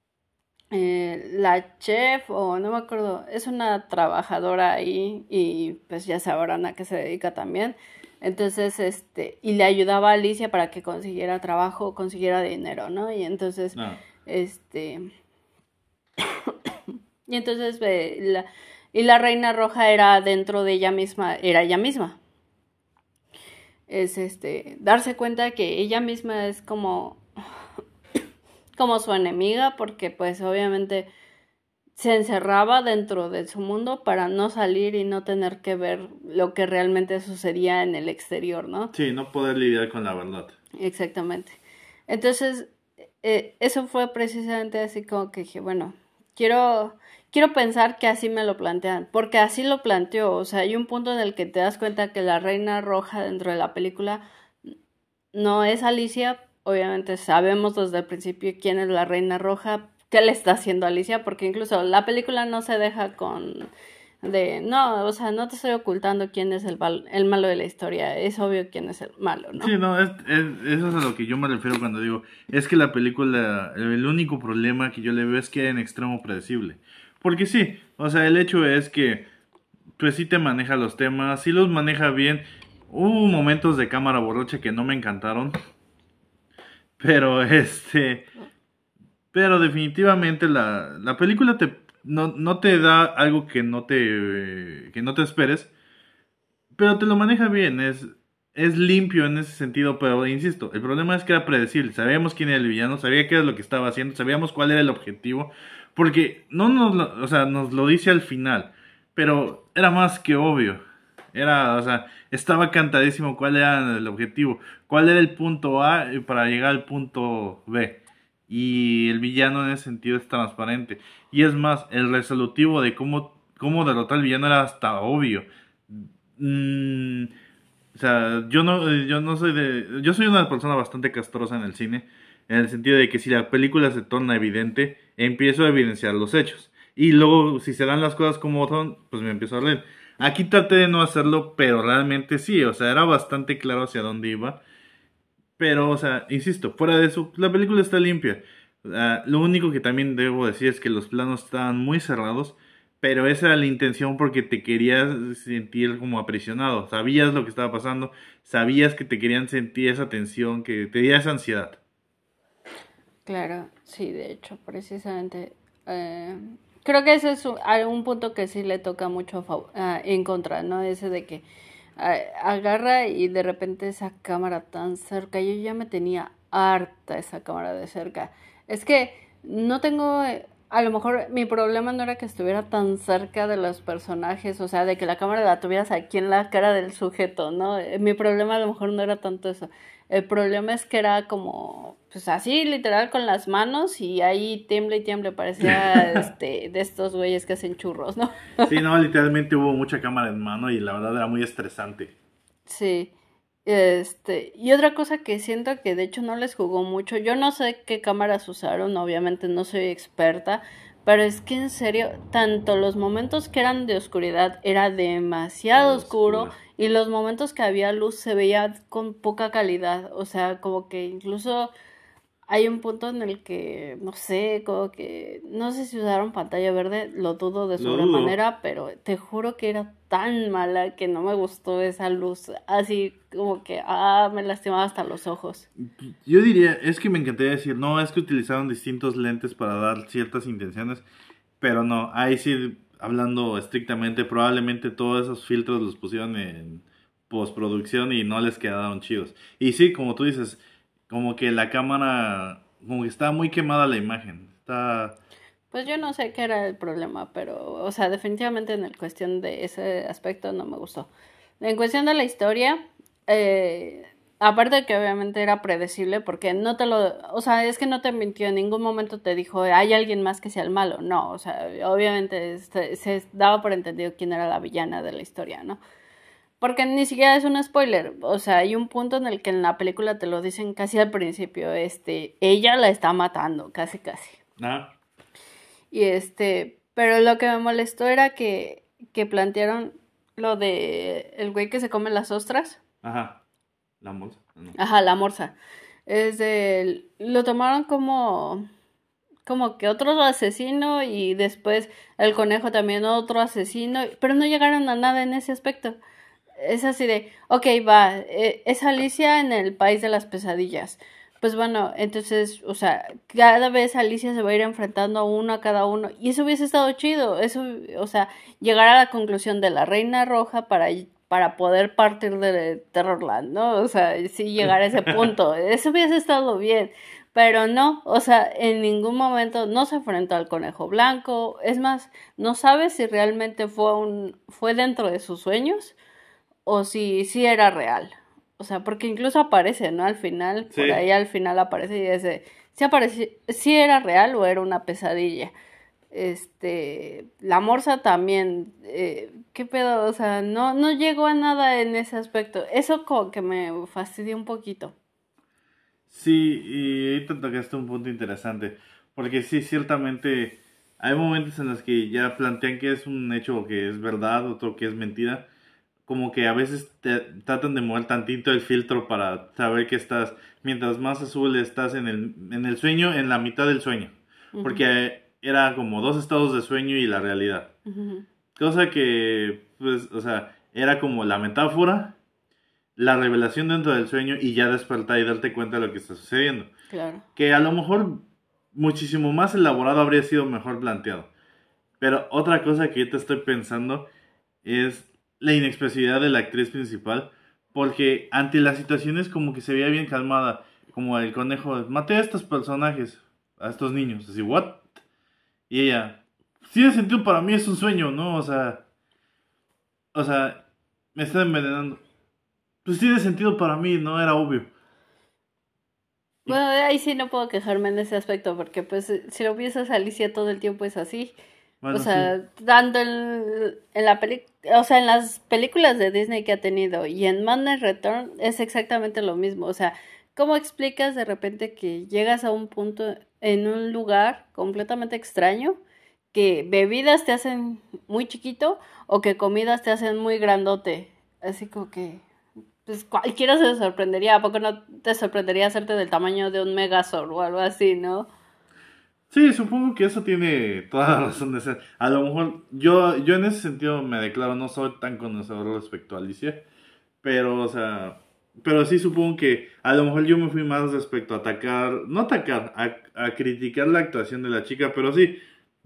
La chef, o no me acuerdo, es una trabajadora ahí y pues ya sabrán a qué se dedica también. Entonces, y le ayudaba a Alicia para que consiguiera trabajo, consiguiera dinero, ¿no? Y entonces, No. este, y entonces, y la reina roja era dentro de ella misma, era ella misma. Es darse cuenta que ella misma es como su enemiga, porque pues obviamente se encerraba dentro de su mundo para no salir y no tener que ver lo que realmente sucedía en el exterior, ¿no? Sí, no poder lidiar con la verdad. Exactamente. Entonces, eso fue precisamente así como que dije, bueno, quiero pensar que así me lo plantean, porque así lo planteó, o sea, hay un punto en el que te das cuenta que la reina roja dentro de la película no es Alicia, obviamente sabemos desde el principio quién es la reina roja, qué le está haciendo Alicia, porque incluso la película no se deja no, o sea, no te estoy ocultando quién es el malo de la historia, es obvio quién es el malo, ¿no? Sí, no, eso es a lo que yo me refiero cuando digo, es que la película, el único problema que yo le veo es que es en extremo predecible. Porque sí, o sea, el hecho es que, pues sí te maneja los temas, sí los maneja bien. Hubo momentos de cámara borracha que no me encantaron, pero pero definitivamente la película no te da algo que no te esperes, pero te lo maneja bien, es limpio en ese sentido, pero insisto, el problema es que era predecible, sabíamos quién era el villano, sabía qué era lo que estaba haciendo, sabíamos cuál era el objetivo, porque no o sea, nos lo dice al final, pero era más que obvio, o sea, estaba cantadísimo cuál era el objetivo, cuál era el punto A para llegar al punto B. Y el villano en ese sentido es transparente. Y es más, el resolutivo de cómo derrotar al villano era hasta obvio. Mm, o sea, yo no soy yo soy una persona bastante castrosa en el cine, en el sentido de que si la película se torna evidente, empiezo a evidenciar los hechos. Y luego, si se dan las cosas como son, pues me empiezo a reír. Aquí traté de no hacerlo, pero realmente sí, o sea, era bastante claro hacia dónde iba. Pero, o sea, insisto, fuera de eso, la película está limpia. Lo único que también debo decir es que los planos estaban muy cerrados, pero esa era la intención porque te querías sentir como aprisionado. Sabías lo que estaba pasando, sabías que te querían sentir esa tensión, que te diera esa ansiedad. Claro, sí, de hecho, precisamente. eh, Creo que ese es un punto que sí le toca mucho en contra, ¿no? Ese de que agarra y de repente esa cámara tan cerca, yo ya me tenía harta esa cámara de cerca. Es que no tengo, a lo mejor mi problema no era que estuviera tan cerca de los personajes, o sea, de que la cámara la tuvieras aquí en la cara del sujeto, ¿no? Mi problema a lo mejor no era tanto eso. El problema es que era como, pues así, literal, con las manos y ahí tiemble y tiemble, parecía de estos güeyes que hacen churros, ¿no? Sí, no, literalmente hubo mucha cámara en mano y la verdad era muy estresante. Sí. Y otra cosa que siento que de hecho no les jugó mucho, yo no sé qué cámaras usaron, obviamente no soy experta, pero es que en serio, tanto los momentos que eran de oscuridad era demasiado oscuro Oscura. y los momentos que había luz se veía con poca calidad, o sea, como que incluso hay un punto en el que, no sé, como que, no sé si usaron pantalla verde, lo dudo de Lo dudo. sobremanera, pero te juro que era tan mala que no me gustó esa luz, así como que, me lastimaba hasta los ojos. Yo diría, es que me encantaría decir, no, es que utilizaron distintos lentes para dar ciertas intenciones, pero no, ahí sí, hablando estrictamente, probablemente todos esos filtros los pusieron en postproducción y no les quedaron chidos. Y sí, como tú dices, como que la cámara, como que está muy quemada la imagen. Está... Pues yo no sé qué era el problema, pero, o sea, definitivamente en el cuestión de ese aspecto no me gustó. En cuestión de la historia, aparte de que obviamente era predecible, porque no te lo, o sea, es que no te mintió, en ningún momento te dijo, hay alguien más que sea el malo, no, o sea, obviamente se daba por entendido quién era la villana de la historia, ¿no? Porque ni siquiera es un spoiler, o sea, hay un punto en el que en la película te lo dicen casi al principio, ella la está matando, casi casi. Ah, Y pero lo que me molestó era que plantearon lo de el güey que se come las ostras. ajá, la bolsa, no. Ajá, la morsa. Lo tomaron como que otro asesino y después el conejo también otro asesino, pero no llegaron a nada en ese aspecto. Es así de, ok, va, es Alicia en el país de las pesadillas. Pues bueno, entonces, o sea, cada vez Alicia se va a ir enfrentando a uno a cada uno. Y eso hubiese estado chido. Eso, o sea, llegar a la conclusión de la Reina Roja para poder partir de Terrorland, ¿no? O sea, sí llegar a ese punto. Eso hubiese estado bien. Pero no, o sea, en ningún momento no se enfrentó al conejo blanco. Es más, no sabes si realmente fue dentro de sus sueños o si sí era real. O sea, porque incluso aparece, ¿no? Al final, por Sí, ahí al final aparece y dice, si era real o era una pesadilla. La morsa también, ¿qué pedo? O sea, no llegó a nada en ese aspecto. Eso como que me fastidió un poquito. sí, y ahí te tocaste un punto interesante, porque sí, ciertamente hay momentos en los que ya plantean que es un hecho que es verdad, otro que es mentira, como que a veces te tratan de mover tantito el filtro para saber que estás, mientras más azul estás en el sueño, en la mitad del sueño, Ujú, porque era como dos estados de sueño y la realidad, ujú, cosa que, pues, o sea, era como la metáfora, la revelación dentro del sueño y ya despertar y darte cuenta de lo que está sucediendo. claro. Que a lo mejor muchísimo más elaborado habría sido mejor planteado. Pero otra cosa que yo te estoy pensando es la inexpresividad de la actriz principal, porque ante las situaciones como que se veía bien calmada, como el conejo, maté a estos personajes, a estos niños, así, ¿what? Y ella, sí de sentido para mí es un sueño, ¿no? O sea, me está envenenando. Pues tiene sentido para mí, no era obvio. Y Bueno, ahí sí no puedo quejarme en ese aspecto, porque pues si lo piensas, Alicia todo el tiempo es así. O bueno, sí. sea, tanto o sea, en las películas de Disney que ha tenido y en Madness Return es exactamente lo mismo. O sea, ¿cómo explicas de repente que llegas a un punto en un lugar completamente extraño, que bebidas te hacen muy chiquito o que comidas te hacen muy grandote? Así como que, pues cualquiera se sorprendería. ¿A poco no te sorprendería hacerte del tamaño de un Megazord o algo así, no? Sí, supongo que eso tiene toda la razón de ser. A lo mejor yo en ese sentido me declaro no soy tan conocedor respecto a Alicia, pero o sea, pero sí supongo que a lo mejor yo me fui más respecto a atacar, no atacar, a criticar la actuación de la chica, pero sí,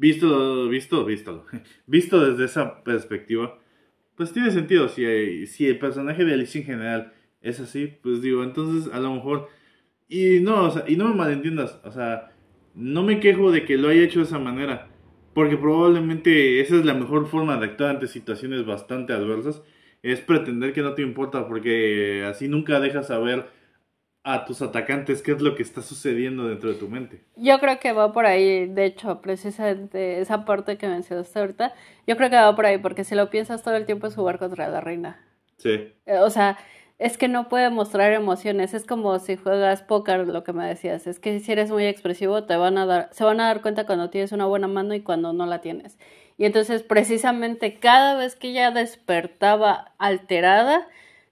visto desde esa perspectiva, pues tiene sentido. Si el personaje de Alicia en general es así, pues digo, entonces a lo mejor y no, o sea, y no me malentiendas, o sea, no me quejo de que lo haya hecho de esa manera, porque probablemente esa es la mejor forma de actuar ante situaciones bastante adversas, es pretender que no te importa, porque así nunca dejas saber a tus atacantes qué es lo que está sucediendo dentro de tu mente. Yo creo que va por ahí, de hecho, precisamente esa parte que mencionaste ahorita, yo creo que va por ahí, porque si lo piensas todo el tiempo es jugar contra la reina. Sí, O sea, es que no puede mostrar emociones, es como si juegas póker, lo que me decías, es que si eres muy expresivo se van a dar cuenta cuando tienes una buena mano y cuando no la tienes. Y entonces precisamente cada vez que ella despertaba alterada,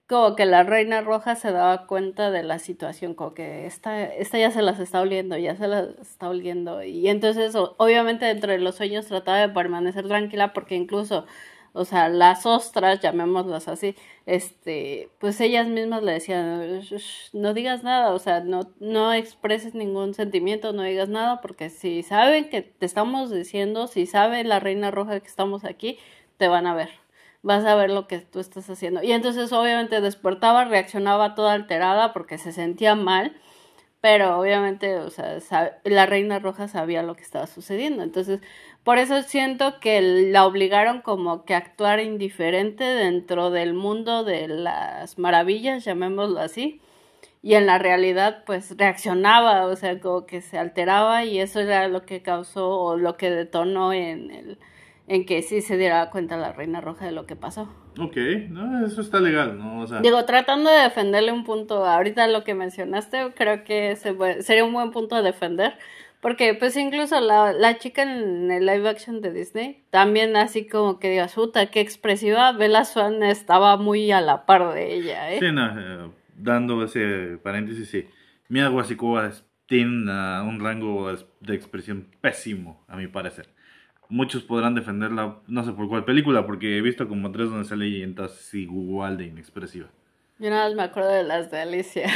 como que la Reina Roja se daba cuenta de la situación, como que esta ya se las está oliendo, ya se las está oliendo. Y entonces, obviamente, dentro de los sueños trataba de permanecer tranquila porque incluso, o sea, las ostras, llamémoslas así, pues ellas mismas le decían, "Shh, no digas nada, o sea, no expreses ningún sentimiento, no digas nada, porque si saben que te estamos diciendo, si sabe la Reina Roja que estamos aquí, te van a ver, vas a ver lo que tú estás haciendo". Y entonces obviamente despertaba, reaccionaba toda alterada porque se sentía mal, pero obviamente, o sea, la Reina Roja sabía lo que estaba sucediendo. Entonces, por eso siento que la obligaron como que a actuar indiferente dentro del mundo de las maravillas, llamémoslo así. Y en la realidad, pues reaccionaba, o sea, como que se alteraba y eso era lo que causó o lo que detonó en que sí se diera cuenta la Reina Roja de lo que pasó. Ok, no, eso está legal, ¿no? O sea, Digo, tratando de defenderle un punto, ahorita lo que mencionaste, creo que sería un buen punto a defender, porque pues incluso la chica en el live action de Disney, también así como que digas, puta, qué expresiva, Bella Swan estaba muy a la par de ella, sí, ¿eh? no, dando ese paréntesis, sí. Mia Wasikova tiene un rango de expresión pésimo, a mi parecer. Muchos podrán defenderla, no sé por cuál película, porque he visto como tres donde sale y entonces igual de inexpresiva. Yo nada más me acuerdo de las de Alicia.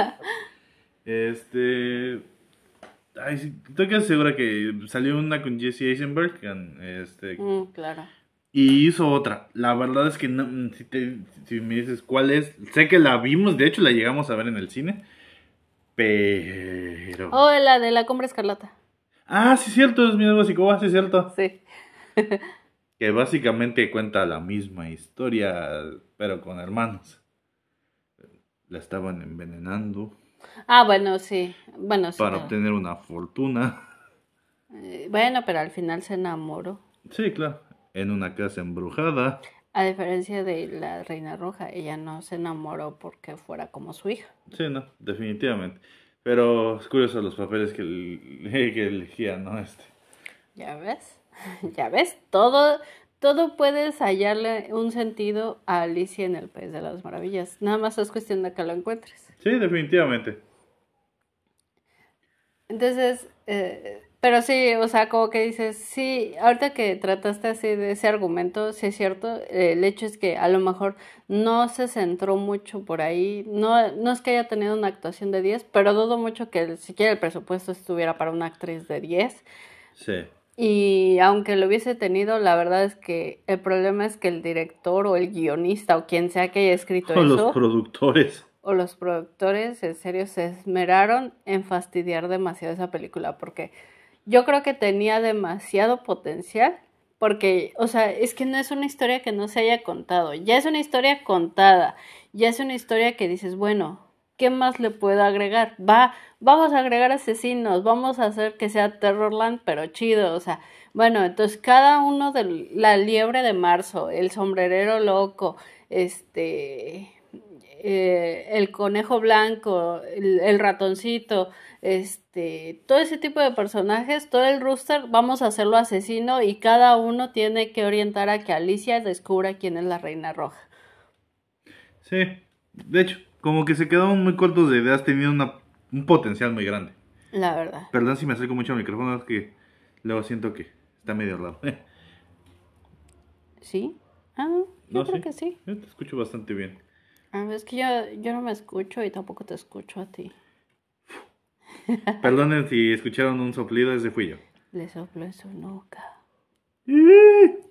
Este. Ay, sí, estoy casi segura que salió una con Jesse Eisenberg. Claro. Y hizo otra. La verdad es que no, si me dices cuál es, sé que la vimos, de hecho la llegamos a ver en el cine, pero... Oh, la de la Cumbre Escarlata. Ah, sí, cierto, es mi nuevo psicópata, sí, cierto. Sí. Que básicamente cuenta la misma historia, pero con hermanos. La estaban envenenando Ah, bueno, sí. Bueno, sí. para obtener una fortuna. Bueno, pero al final se enamoró. Sí, claro, en una casa embrujada. A diferencia de la Reina Roja, ella no se enamoró porque fuera como su hija. Sí, no, definitivamente. Pero es curioso los papeles que elegían, ¿no? ¿Ya ves? ¿Ya ves? Todo puedes hallarle un sentido a Alicia en el País de las Maravillas. Nada más es cuestión de que lo encuentres. Sí, definitivamente. Entonces, pero sí, o sea, como que dices, sí, ahorita que trataste así de ese argumento, sí es cierto, el hecho es que a lo mejor no se centró mucho por ahí, no es que haya tenido una actuación de 10, pero dudo mucho que siquiera el presupuesto estuviera para una actriz de 10. Sí. Y aunque lo hubiese tenido, la verdad es que el problema es que el director o el guionista o quien sea que haya escrito O los eso productores. o los productores en serio se esmeraron en fastidiar demasiado esa película porque yo creo que tenía demasiado potencial porque, o sea, es que no es una historia que no se haya contado, ya es una historia contada, ya es una historia que dices, bueno, ¿qué más le puedo agregar? Vamos a agregar asesinos, vamos a hacer que sea Terrorland, pero chido, o sea, bueno, entonces cada uno de la liebre de marzo, el sombrerero loco, el conejo blanco, el ratoncito, todo ese tipo de personajes, todo el rooster, vamos a hacerlo asesino y cada uno tiene que orientar a que Alicia descubra quién es la Reina Roja. Sí. De hecho, como que se quedaron muy cortos de ideas, tenían un potencial muy grande. La verdad. Perdón si me acerco mucho al micrófono, es que luego siento que está medio raro. ¿Sí? Ah, yo No, creo sí. que sí. Yo te escucho bastante bien. Ah, es que yo no me escucho y tampoco te escucho a ti. Perdonen si escucharon un soplido, ese fui yo. Le soplo en su nuca. ¡Eh!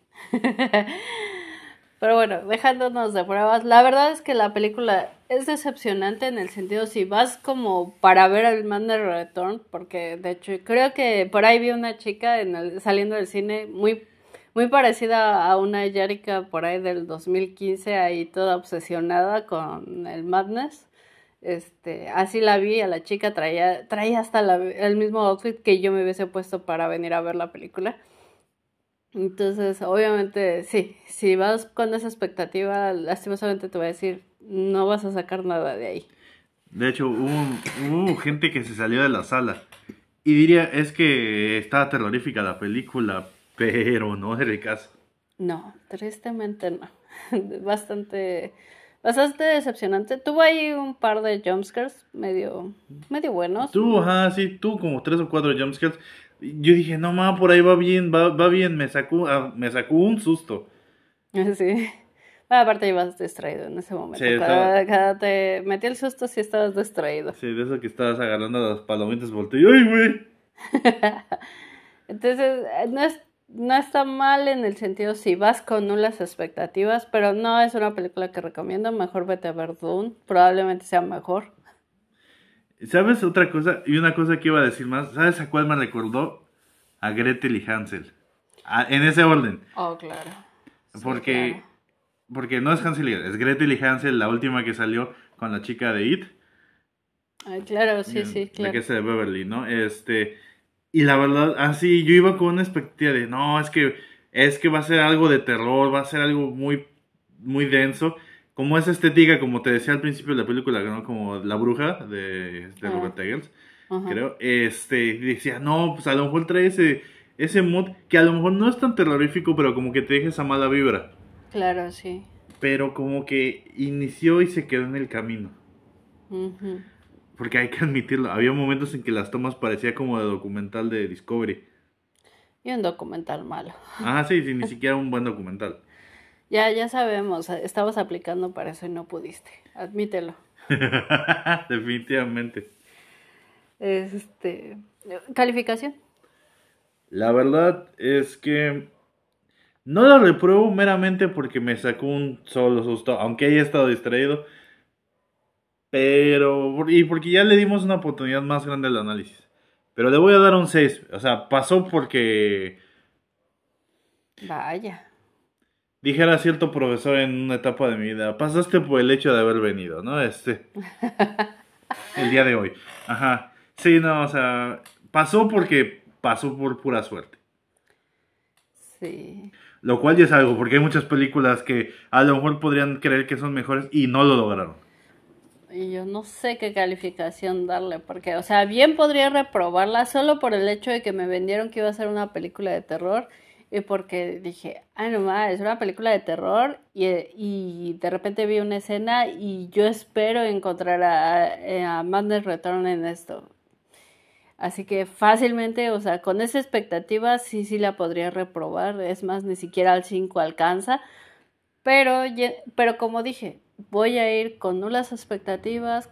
Pero bueno, dejándonos de pruebas, la verdad es que la película es decepcionante en el sentido si vas como para ver el Man de Return, porque de hecho creo que por ahí vi una chica saliendo del cine muy parecida a una Yarika por ahí del 2015, ahí toda obsesionada con el Madness. Así la vi, a la chica traía hasta el mismo outfit que yo me hubiese puesto para venir a ver la película. Entonces, obviamente, sí, si vas con esa expectativa, lastimosamente te voy a decir, no vas a sacar nada de ahí. De hecho, hubo gente que se salió de la sala. Y diría, es que estaba terrorífica la película, pero no era el caso. No, tristemente no. Bastante, Bastante decepcionante. Tuvo ahí un par de jumpscares medio buenos. Tú como 3 o 4 jumpscares. Yo dije, no ma, por ahí va bien, va bien, me sacó un susto. Sí. Bueno, aparte ibas distraído en ese Sí, momento. Cada te metí el susto si estabas distraído. sí, de eso que estabas agarrando las palomitas, volteé, ¡ay, güey! Entonces, no está mal en el sentido si vas con nulas expectativas, pero no es una película que recomiendo. Mejor vete a ver Dune. Probablemente sea mejor. ¿Sabes otra cosa? Y una cosa que iba a decir más. ¿Sabes a cuál me recordó? A Gretel y Hansel. En ese orden. Oh, claro. Sí, Porque, claro. porque no es Hansel y Gretel, es Gretel y Hansel, la última que salió con la chica de It, Ay, claro, sí, la claro. que es de Beverly, ¿no? Y la verdad, así yo iba con una expectativa de, no, es que va a ser algo de terror, va a ser algo muy, muy denso. Como esa estética, como te decía al principio de la película, ¿no? Como La Bruja de Ah, Robert Eggers, ajá. creo. Decía, no, pues a lo mejor trae ese mood que a lo mejor no es tan terrorífico, pero como que te deja esa mala vibra. Claro, sí. Pero como que inició y se quedó en el camino. Ujú. Porque hay que admitirlo, había momentos en que las tomas parecía como de documental de Discovery. Y un documental malo. Sí, sí, ni siquiera un buen documental. Ya sabemos, estabas aplicando para eso y no pudiste. Admítelo. Definitivamente. Este, calificación. La verdad es que no la repruebo meramente porque me sacó un solo susto, aunque haya estado distraído. Y porque ya le dimos una oportunidad más grande al análisis. Pero le voy a dar un 6. O sea, pasó porque Vaya. dijera cierto profesor en una etapa de mi vida, pasaste por el hecho de haber venido, ¿no? El día de hoy. Ajá. Sí, no, o sea, pasó porque pasó por pura suerte. Sí. Lo cual ya es algo, porque hay muchas películas que a lo mejor podrían creer que son mejores y no lo lograron. Y yo no sé qué calificación darle, porque, o sea, bien podría reprobarla solo por el hecho de que me vendieron que iba a ser una película de terror y porque dije, ay, no más, es una película de terror y de repente vi una escena y yo espero encontrar a Madness Return en esto. Así que fácilmente, o sea, con esa expectativa sí la podría reprobar, es más, ni siquiera al 5 alcanza. Pero como dije, voy a ir con nulas expectativas,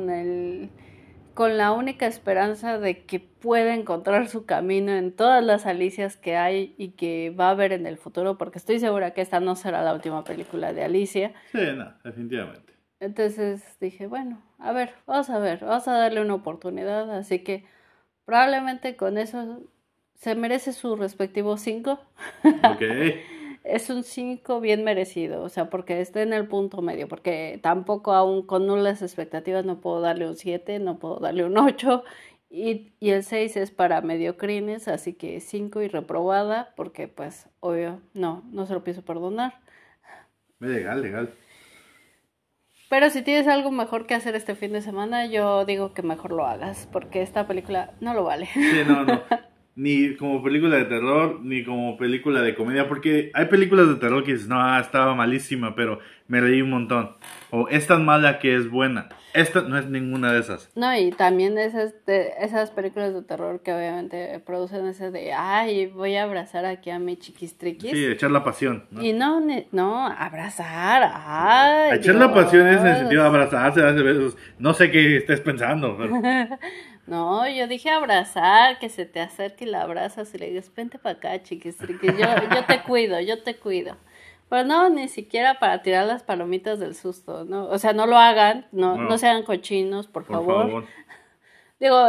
con la única esperanza de que pueda encontrar su camino en todas las Alicias que hay y que va a haber en el futuro, porque estoy segura que esta no será la última película de Alicia. Sí, no, definitivamente. Entonces dije, bueno, a ver, vamos a darle una oportunidad, así que probablemente con eso se merece su respectivo 5. Ok. Es un 5 bien merecido, o sea, porque está en el punto medio, porque tampoco aún con nulas expectativas no puedo darle un 7, no puedo darle un 8, y el 6 es para mediocrines, así que 5 y reprobada, porque pues, obvio, no se lo pienso perdonar. Legal, legal. Pero si tienes algo mejor que hacer este fin de semana, yo digo que mejor lo hagas, porque esta película no lo vale. Sí, no, no. Ni como película de terror, ni como película de comedia, porque hay películas de terror que dices, no, estaba malísima, pero me reí un montón. O es tan mala que es buena. Esta no es ninguna de esas. No, y también esas películas de terror que obviamente producen ese de, ay, voy a abrazar aquí a mi Sí, chiquistriquis. echar la pasión, ¿no? Y no, abrazar, ay, Echar la pasión es en el sentido de Dios. abrazarse, darse besos. No sé qué estés pensando, pero... No, yo dije abrazar, que se te acerque y la abrazas y le dices, vente para acá, chiquistriquis, yo te cuido, yo te cuido. Pero no, ni siquiera para tirar las palomitas del susto, ¿no? O sea, no lo hagan, no No, sean cochinos, por por favor. favor. Digo,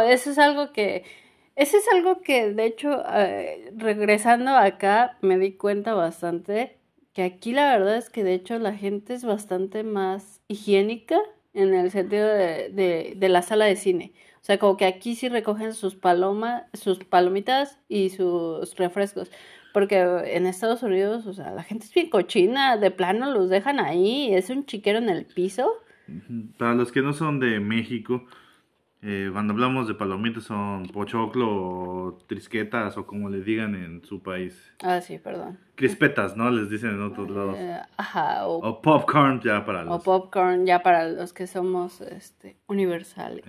eso es algo que de hecho, regresando acá, me di cuenta bastante que aquí la verdad es que de hecho la gente es bastante más higiénica en el sentido de la sala de cine. O sea, como que aquí sí recogen sus palomitas y sus refrescos. Porque en Estados Unidos, o sea, la gente es bien cochina, de plano los dejan ahí, es un chiquero en el piso. Para los que no son de México, Cuando hablamos de palomitas son pochoclo o trisquetas o como le digan en su país. Ah, sí, perdón. Crispetas, ¿no? Les dicen en otros lados. Ajá, O popcorn ya para o los... popcorn ya para los que somos universales.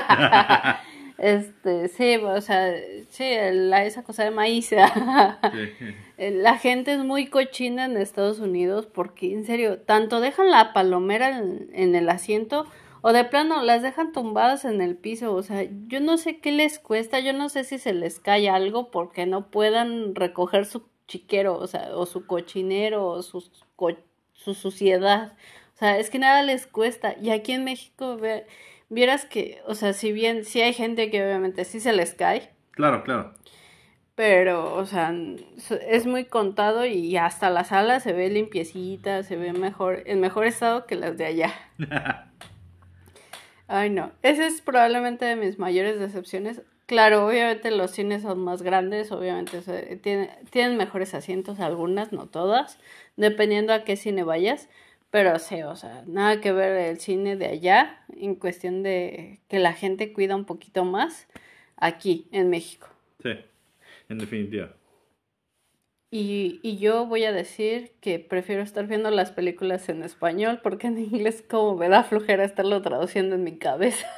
Sí, o sea, sí, esa cosa de maíz. Sí. La gente es muy cochina en Estados Unidos porque, en serio, tanto dejan la palomera en el asiento o de plano las dejan tumbadas en el piso. O sea, yo no sé qué les cuesta, yo no sé si se les cae algo porque no puedan recoger su chiquero, o sea, o su cochinero, o su suciedad. O sea, es que nada les cuesta. Y aquí en México, vieras que, o sea, si bien sí hay gente que obviamente sí se les cae. Claro, claro. Pero, o sea, es muy contado y hasta la sala se ve limpiecita, se ve mejor, en mejor estado que las de allá. Ay, no. Esa es probablemente de mis mayores decepciones. Claro, obviamente los cines son más grandes, obviamente tienen mejores asientos, algunas, no todas, dependiendo a qué cine vayas. Pero sí, o sea, nada que ver el cine de allá en cuestión de que la gente cuida un poquito más aquí en México. Sí, en definitiva. Y yo voy a decir que prefiero estar viendo las películas en español porque en inglés como me da flojera estarlo traduciendo en mi cabeza.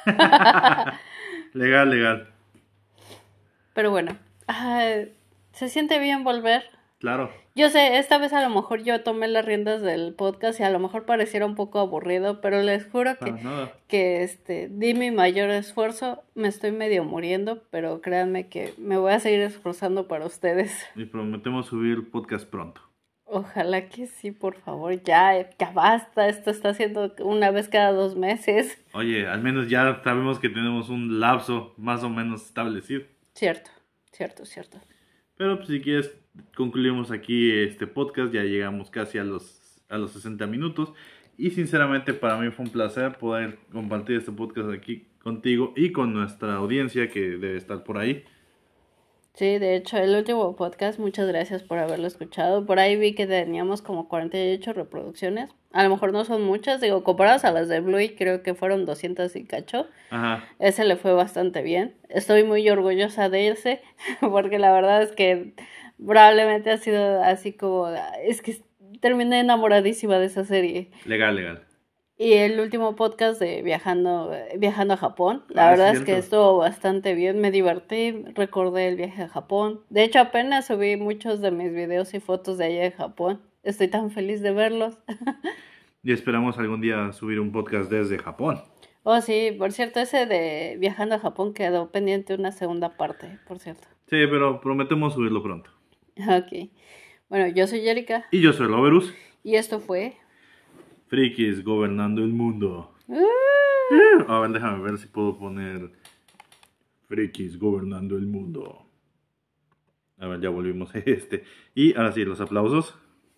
Legal. Pero bueno, se siente bien volver. Claro. Yo sé, esta vez a lo mejor yo tomé las riendas del podcast y a lo mejor pareciera un poco aburrido, pero les juro que di mi mayor esfuerzo. Me estoy medio muriendo, pero créanme que me voy a seguir esforzando para ustedes. Y prometemos subir el podcast pronto. Ojalá que sí, por favor, ya basta, esto está haciendo una vez cada 2 meses. Oye, al menos ya sabemos que tenemos un lapso más o menos establecido. Cierto. Pero pues si quieres, concluimos aquí este podcast, ya llegamos casi a los 60 minutos. Y sinceramente para mí fue un placer poder compartir este podcast aquí contigo y con nuestra audiencia que debe estar por ahí. Sí, de hecho, el último podcast, muchas gracias por haberlo escuchado. Por ahí vi que teníamos como 48 reproducciones. A lo mejor no son muchas, digo, comparadas a las de Bluey, creo que fueron 200 y cacho. Ajá. Ese le fue bastante bien. Estoy muy orgullosa de ese, porque la verdad es que probablemente ha sido así como... Es que terminé enamoradísima de esa serie. Legal. Y el último podcast de viajando a Japón, la verdad es que estuvo bastante bien, me divertí, recordé el viaje a Japón. De hecho, apenas subí muchos de mis videos y fotos de allá de Japón. Estoy tan feliz de verlos. Y esperamos algún día subir un podcast desde Japón. Oh, sí, por cierto, ese de viajando a Japón quedó pendiente una segunda parte, por cierto. Sí, pero prometemos subirlo pronto. Ok. Bueno, yo soy Erika. Y yo soy Loverus. Y esto fue... Frikis gobernando el mundo. A ver, déjame ver si puedo poner Frikis gobernando el mundo. A ver, ya volvimos a este. Y ahora sí, los aplausos.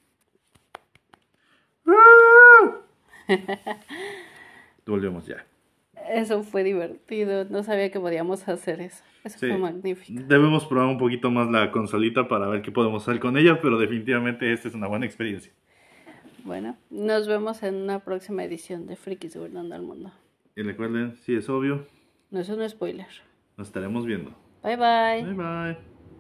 Volvemos ya. Eso fue divertido. No sabía que podíamos hacer eso. Eso fue magnífico. Debemos probar un poquito más la consolita para ver qué podemos hacer con ella, pero definitivamente esta es una buena experiencia. Bueno, nos vemos en una próxima edición de Frikis Gobernando el Mundo. Y recuerden, si es obvio, No es un spoiler. nos estaremos viendo. Bye bye. Bye bye.